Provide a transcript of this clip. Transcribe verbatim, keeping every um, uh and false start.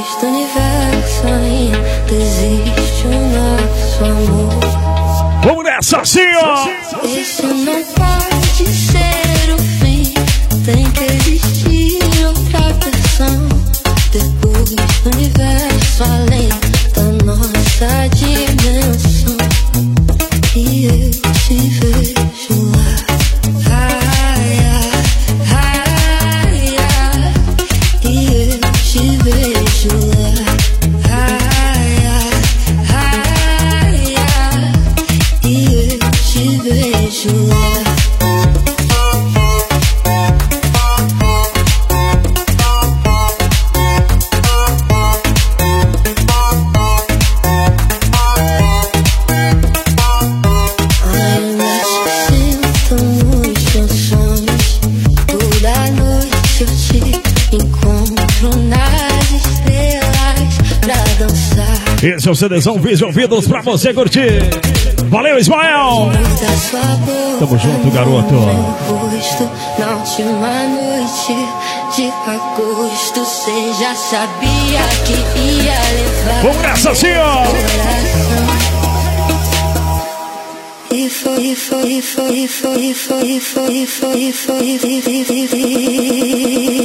do universo ainda existe o nosso amor. Vamos nessa, assim, ó! Isso não pode ser o fim, tem que existir outra versão. Depois do universo além da nossa dimensão. E eu te vejo lá. Ai, ai, ai, ai. E eu te vejo lá. Ai, ai, ai, ai. E eu te vejo lá. Esse é o CDzão Vídeo Ouvidos pra você curtir. Valeu, Ismael! Tamo junto, garoto. Na última noite de agosto, cê já sabia que ia levar. Vamos nessa, assim, ó! E foi, foi, foi, foi, foi, foi, foi, foi, foi, foi, foi.